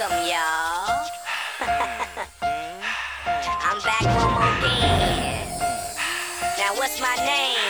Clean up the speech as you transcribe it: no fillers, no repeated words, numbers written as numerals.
Welcome, y'all. I'm back one more again. Now, what's my name?